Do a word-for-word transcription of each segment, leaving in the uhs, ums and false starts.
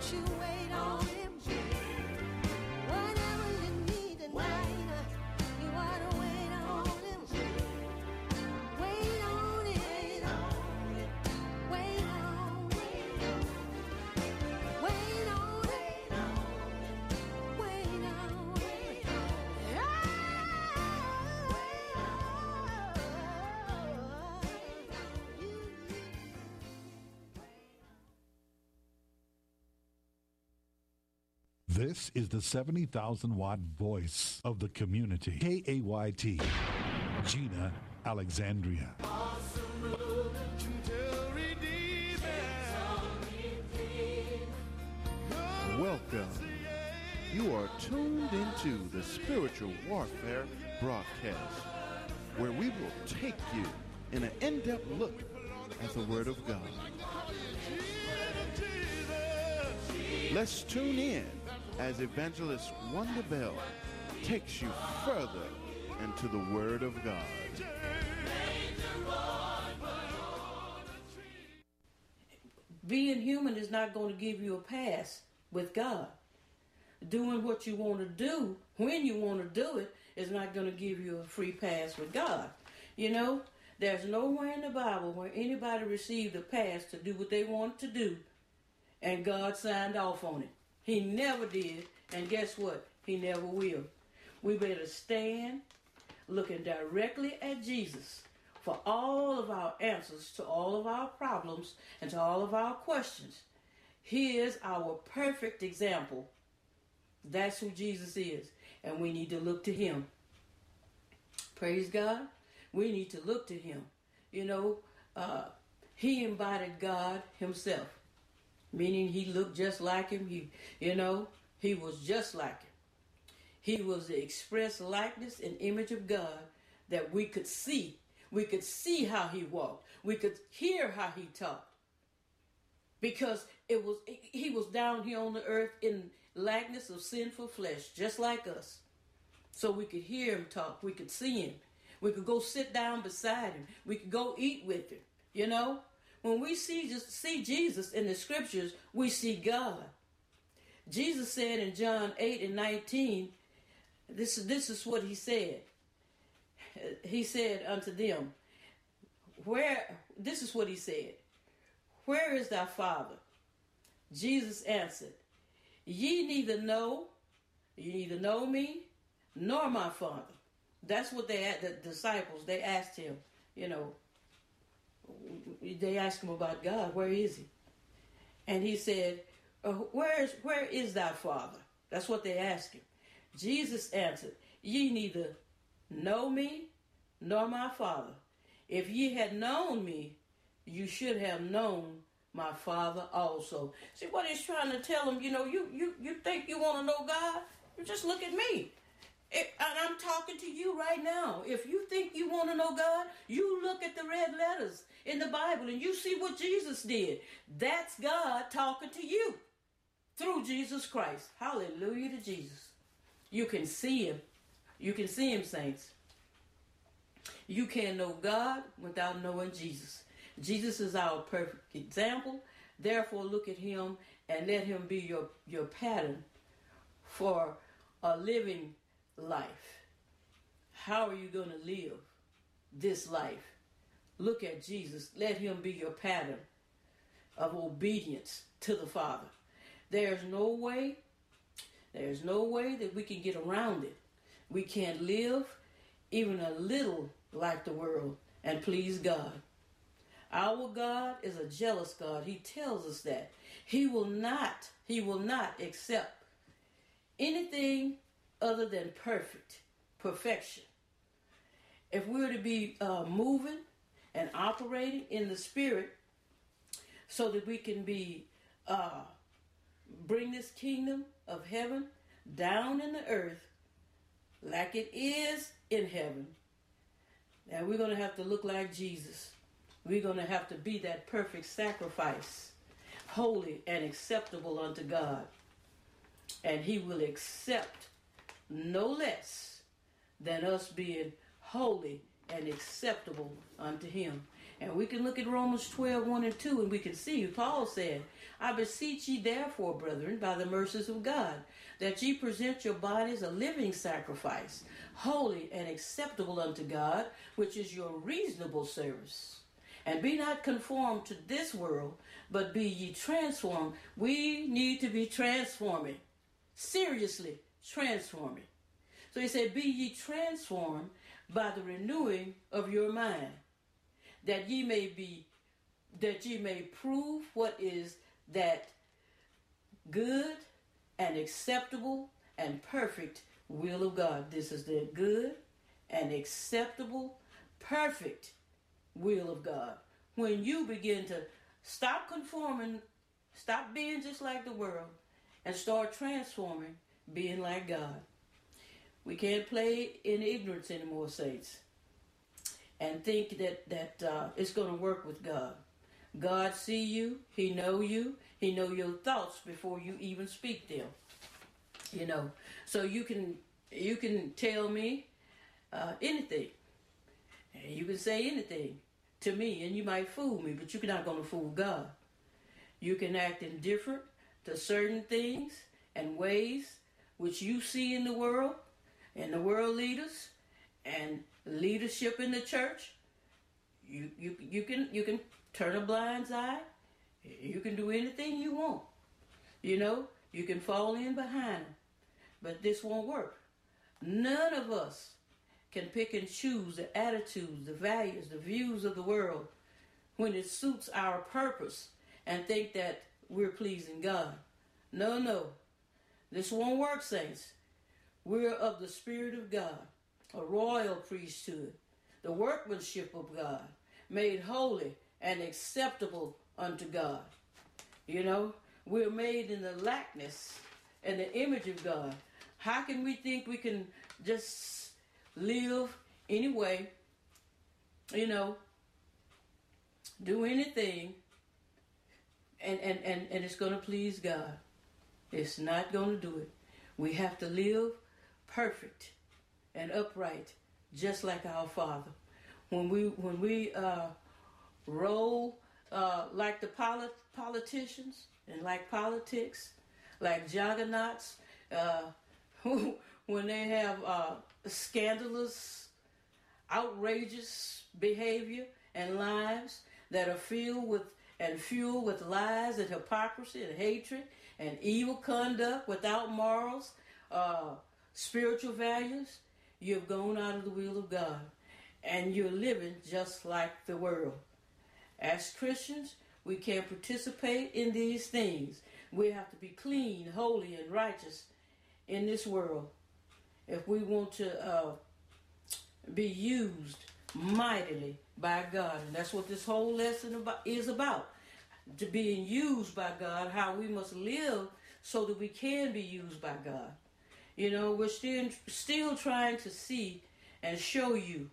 you wait on him. Whatever you need tonight, you ought to wait on him. Wait on it. Wait on it. Wait on it. Wait on it. This is the seventy thousand watt voice of the community. K A Y T, Gina Alexandria. Welcome. You are tuned into the Spiritual Warfare broadcast, where we will take you in an in-depth look at the Word of God. Let's tune in as Evangelist Wanda Bell takes you further into the Word of God. Being human is not going to give you a pass with God. Doing what you want to do when you want to do it is not going to give you a free pass with God. You know, there's nowhere in the Bible where anybody received a pass to do what they want to do and God signed off on it. He never did, and guess what? He never will. We better stand looking directly at Jesus for all of our answers to all of our problems and to all of our questions. He is our perfect example. That's who Jesus is, and we need to look to him. Praise God. We need to look to him. You know, uh, he embodied God himself, meaning he looked just like him. He, you know, he was just like him. He was the express likeness and image of God that we could see. We could see how he walked. We could hear how he talked. Because it was he was down here on the earth in likeness of sinful flesh, just like us. So we could hear him talk. We could see him. We could go sit down beside him. We could go eat with him. You know, when we see just see Jesus in the scriptures, we see God. Jesus said in John eight and nineteen, this, this is what he said. He said unto them, where, this is what he said, where is thy Father? Jesus answered, ye neither know, ye neither know me, nor my Father. That's what they the disciples, they asked him, you know, they asked him about God, where is he? And he said, uh, where is, where is thy Father? That's what they asked him. Jesus answered, ye neither know me, nor my Father. If ye had known me, you should have known my Father also. See what he's trying to tell them, you know, you, you, you think you want to know God? You just look at me. It, and I'm talking to you right now. If you think you want to know God, you look at the red letters in the Bible and you see what Jesus did. That's God talking to you through Jesus Christ. Hallelujah to Jesus. You can see him. You can see him, saints. You can't know God without knowing Jesus. Jesus is our perfect example. Therefore, look at him and let him be your, your pattern for a living life. How are you going to live this life? Look at Jesus. Let him be your pattern of obedience to the Father. There's no way, there's no way that we can get around it. We can't live even a little like the world and please God. Our God is a jealous God. He tells us that. He will not, he will not accept anything other than perfect, perfection. If we were to be uh, moving and operating in the Spirit so that we can be, uh, bring this kingdom of heaven down in the earth like it is in heaven, and we're going to have to look like Jesus. We're going to have to be that perfect sacrifice, holy and acceptable unto God. And he will accept no less than us being holy and acceptable unto him. And we can look at Romans twelve, one and two, and we can see Paul said, I beseech ye therefore, brethren, by the mercies of God, that ye present your bodies a living sacrifice, holy and acceptable unto God, which is your reasonable service. And be not conformed to this world, but be ye transformed. We need to be transforming. Seriously transforming. So he said, be ye transformed by the renewing of your mind, that ye may be, that ye may prove what is that good and acceptable and perfect will of God. This is the good and acceptable, perfect will of God. When you begin to stop conforming, stop being just like the world, and start transforming, being like God. We can't play in ignorance anymore, saints, and think that that uh, it's going to work with God. God see you. He know you. He know your thoughts before you even speak them. You know, so you can you can tell me uh, anything. You can say anything to me, and you might fool me, but you're not going to fool God. You can act indifferent to certain things and ways which you see in the world, and the world leaders, and leadership in the church. You you you can you can turn a blind eye. You can do anything you want. You know, you can fall in behind them, but this won't work. None of us can pick and choose the attitudes, the values, the views of the world when it suits our purpose and think that we're pleasing God. No, no. This won't work, saints. We're of the Spirit of God, a royal priesthood, the workmanship of God, made holy and acceptable unto God. You know, we're made in the likeness and the image of God. How can we think we can just live anyway, you know, do anything, and, and, and, and it's going to please God? It's not going to do it. We have to live perfect and upright, just like our Father. When we when we uh, roll uh, like the polit- politicians and like politics, like juggernauts, uh, when they have uh, scandalous, outrageous behavior and lives that are filled with and fueled with lies and hypocrisy and hatred and evil conduct without morals, uh, spiritual values, you've gone out of the will of God, and you're living just like the world. As Christians, we can't participate in these things. We have to be clean, holy, and righteous in this world if we want to uh, be used mightily by God. And that's what this whole lesson about, is about. To being used by God, how we must live so that we can be used by God. You know, we're still still trying to see and show you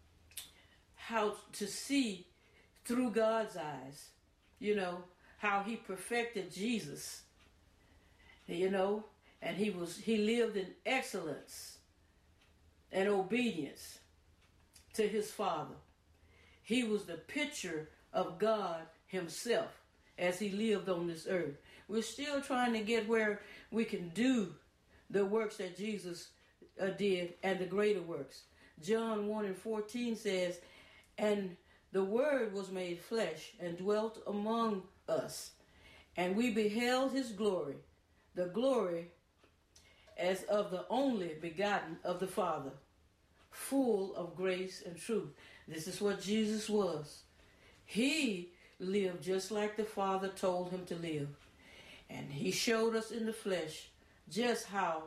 how to see through God's eyes. You know, how he perfected Jesus. You know, and he was he lived in excellence and obedience to his Father. He was the picture of God himself as he lived on this earth. We're still trying to get where we can do the works that Jesus uh, did and the greater works. John one and fourteen says, and the Word was made flesh and dwelt among us, and we beheld his glory, the glory as of the only begotten of the Father, full of grace and truth. This is what Jesus was. He lived just like the Father told him to live. And he showed us in the flesh just how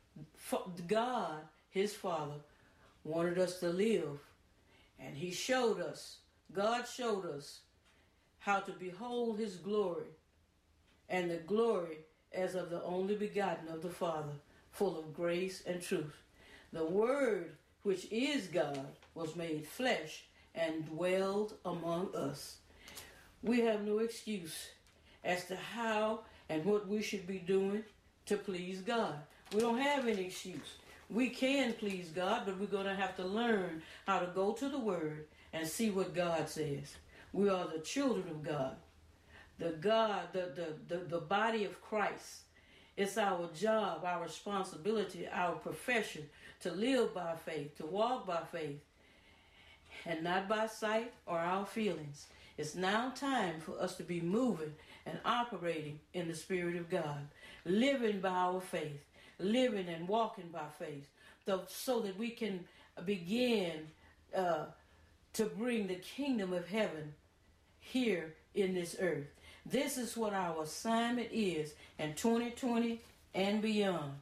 God, his Father, wanted us to live. And he showed us, God showed us how to behold his glory, and the glory as of the only begotten of the Father, full of grace and truth. The Word, which is God, was made flesh and dwelled among us. We have no excuse as to how and what we should be doing to please God. We don't have any excuse. We can please God, but we're going to have to learn how to go to the Word and see what God says. We are the children of God. The God, the, the, the, the body of Christ. It's our job, our responsibility, our profession to live by faith, to walk by faith, and not by sight or our feelings. It's now time for us to be moving and operating in the Spirit of God, living by our faith, living and walking by faith, so, so that we can begin uh, to bring the kingdom of heaven here in this earth. This is what our assignment is in twenty twenty and beyond.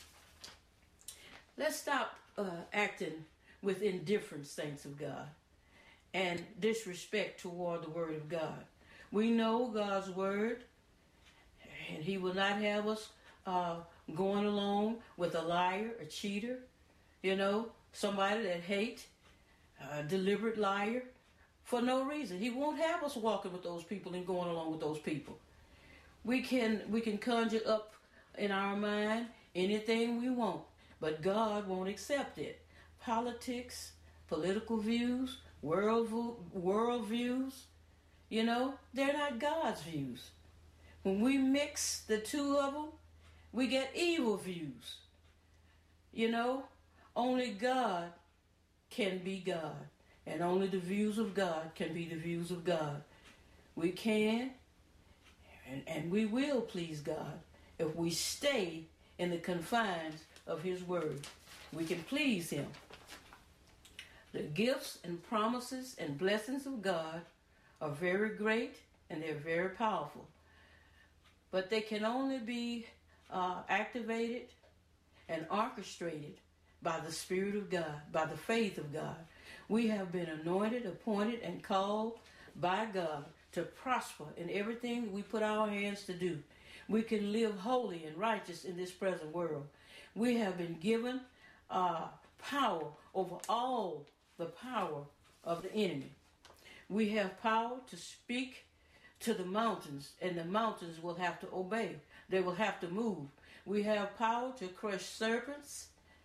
Let's stop uh, acting with indifference, saints of God, and disrespect toward the Word of God. We know God's Word, and He will not have us uh, going along with a liar, a cheater, you know, somebody that hates, a deliberate liar, for no reason. He won't have us walking with those people and going along with those people. We can we can conjure up in our mind anything we want, but God won't accept it. Politics, political views, world world views, you know, they're not God's views. When we mix the two of them, we get evil views. You know, only God can be God. And only the views of God can be the views of God. We can and, and we will please God if we stay in the confines of His Word. We can please Him. The gifts and promises and blessings of God are very great and they're very powerful. But they can only be uh, activated and orchestrated by the Spirit of God, by the faith of God. We have been anointed, appointed, and called by God to prosper in everything we put our hands to do. We can live holy and righteous in this present world. We have been given uh, power over all the power of the enemy. We have power to speak to the mountains, and the mountains will have to obey. They will have to move. We have power to crush serpents,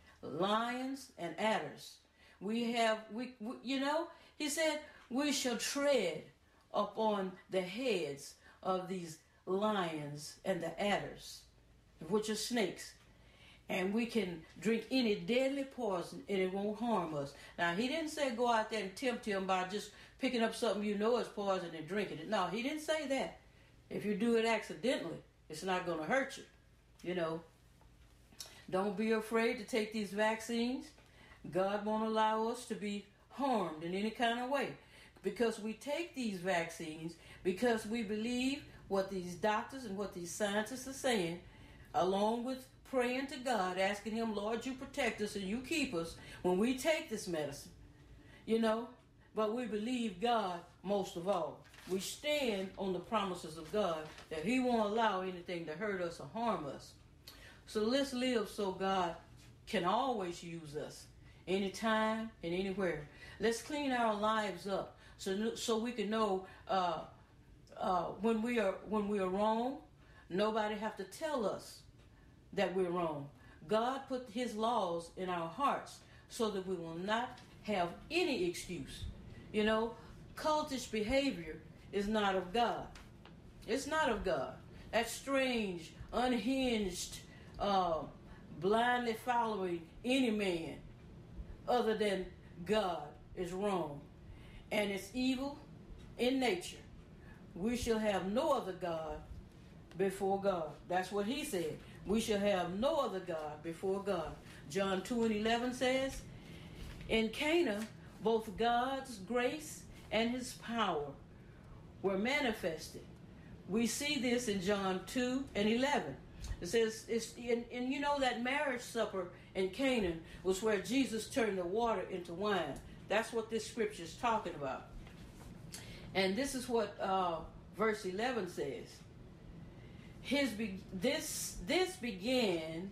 lions, and adders. We have, we, we, you know, He said, we shall tread upon the heads of these lions and the adders, which are snakes. And we can drink any deadly poison and it won't harm us. Now, He didn't say go out there and tempt him by just picking up something you know is poison and drinking it. No, He didn't say that. If you do it accidentally, it's not going to hurt you. You know, don't be afraid to take these vaccines. God won't allow us to be harmed in any kind of way, because we take these vaccines because we believe what these doctors and what these scientists are saying, along with praying to God, asking Him, Lord, you protect us and you keep us when we take this medicine, you know. But we believe God most of all. We stand on the promises of God that He won't allow anything to hurt us or harm us. So let's live so God can always use us, anytime and anywhere. Let's clean our lives up so so we can know uh, uh, when we are when we are wrong. Nobody have to tell us that we're wrong. God put His laws in our hearts so that we will not have any excuse. You know, cultish behavior is not of God. It's not of God. That strange, unhinged, uh, blindly following any man other than God is wrong, and it's evil in nature. We shall have no other God before God. That's what He said. We shall have no other God before God. John two and eleven says, in Cana, both God's grace and His power were manifested. We see this in John two and eleven. It says, it's, and, and you know that marriage supper in Canaan was where Jesus turned the water into wine. That's what this scripture is talking about. And this is what uh, verse eleven says. His be- this this began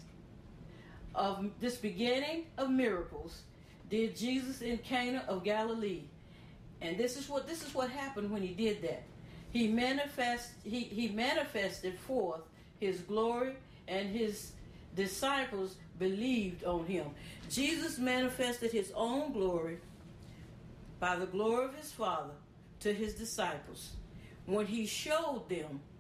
of this beginning of miracles did Jesus in Cana of Galilee. And this is what this is what happened when He did that. He manifest he, he manifested forth His glory, and His disciples believed on Him. Jesus manifested His own glory by the glory of his Father to his disciples when he showed them